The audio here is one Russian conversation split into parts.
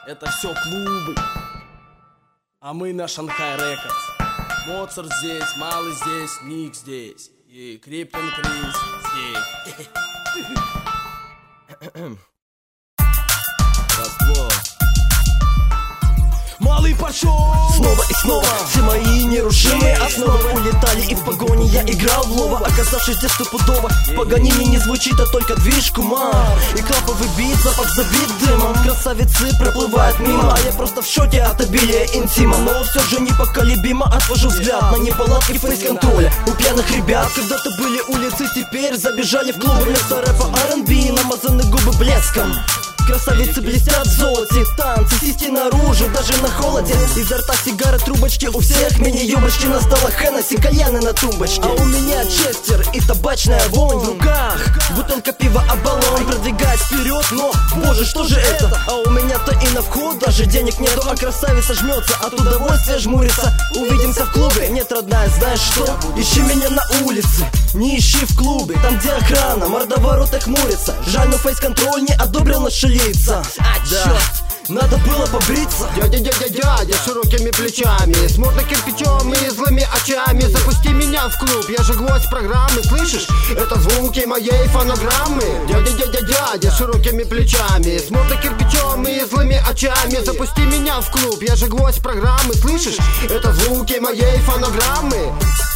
Это все клубы. А мы на Шанхай Рекордс. Моцарт здесь, Малый здесь, Ник здесь. И Криптон Крис здесь. Раз-два. Малый пошел! Снова и снова все мои нерушимые основы улетали, и в погоне я играл в лово, оказавшись здесь стопудово. В Паганини не звучит, а только движку мар. И клаповый бит, запах забит дымом. Красавицы проплывают мимо, а я просто в шоке от обилия интима. Но все же непоколебимо отвожу взгляд на неполадки фейс-контроля у пьяных ребят. Когда-то были улицы, теперь забежали в клубы. Вместо рэпа R&B, намазаны губы блеском. Красавицы блестят в золоте, танцы, сиськи наружу, даже на холоде. Изо рта сигары, трубочки у всех, мини-юбочки, на столах Хеннесси, кальяны на тумбочке. А у меня Честер и табачная вонь в руках. Бутылка пива, а баллон продвигает вперед, но, боже, что же это? А у меня-то и на вход даже денег нету, а красавица жмется, от удовольствия жмурится. Увидимся в клубе, нет, родная, знаешь что? Ищи меня на улице, не ищи в клубе, там где охрана, мордовороты хмурится. Жаль, но фейс-контроль не одобрил наши лица. Да, надо было побриться. Дядя с широкими плечами, с мордой кирпичом и злыми очами. Запусти меня в клуб, я же гвоздь программы, слышишь? Это звуки моей фонограммы. Дядя с широкими плечами, с мордой кирпичом и злыми очами. Запусти меня в клуб, я же гвоздь программы, слышишь? Это звуки моей фонограммы.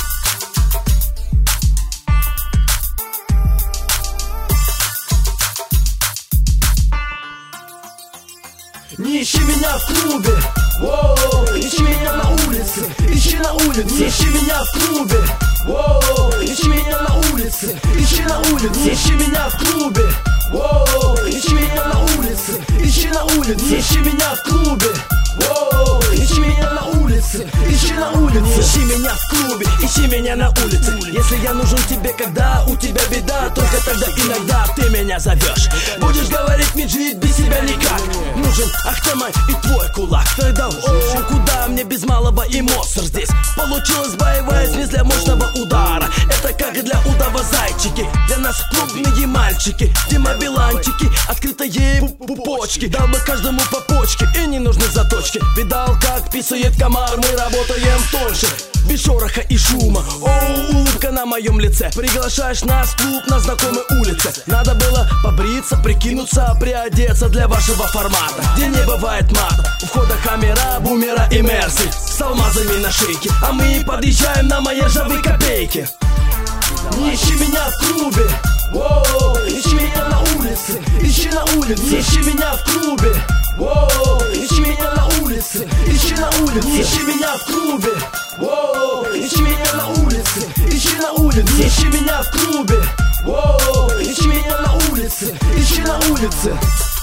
Не ищи меня в клубе, воу, ищи меня на улице, ищи на улице. Не ищи меня в клубе, воу, ищи меня на улице, ищи на улице. Ищи меня в клубе, воу, ищи меня на улице, ищи на улице. Ищи меня в клубе, воу, ищи меня на улице, ищи на улице. Ищи меня в клубе, ищи меня на улице. Если я нужен тебе, когда у тебя беда, только тогда иногда ты меня зовешь. Будешь говорить мне жить без себя никак. Нужен Ахтамай и твой кулак. Тогда о, куда мне без малого и Моцарт здесь. Получилась боевая смесь для мощного удара. Это как и для удава зайчики. Для нас клубные мальчики, Дима Биланчики, открытые пупочки. Дал бы каждому по почке и не нужны заточки. Видал, как писает комар, мы работаем тоньше, без шороха и шума. О, улыбка на моем лице. Приглашаешь нас в клуб на знакомой улице. Надо было побриться, прикинуться, приодеться для вашего формата, где не бывает мата. У входа камера, бумера и мерси с алмазами на шейке, а мы подъезжаем на моей ржавой копейке. Не ищи меня в клубе, воу, ищи меня на улице, ищи на улице. Не ищи меня в клубе, воу, ищи меня на улице, ищи на улице. Не ищи меня в клубе, воу, ищи меня на улице, ищи на улице. Не ищи меня в клубе, воу, ищи меня на улице, ищи на улице.